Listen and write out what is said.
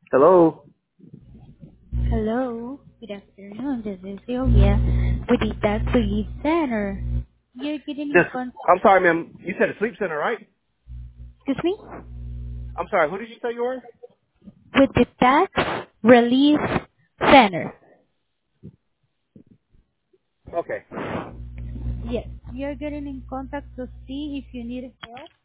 Hello. Hello, good afternoon. This is Sylvia with the Tax Relief Center. You're getting This. in contact, I'm sorry, ma'am. You said a sleep center, right? excuse me, I'm sorry. Who did you say you were? with the Tax Relief Center. Okay. Yes, you're getting in contact to see if you need help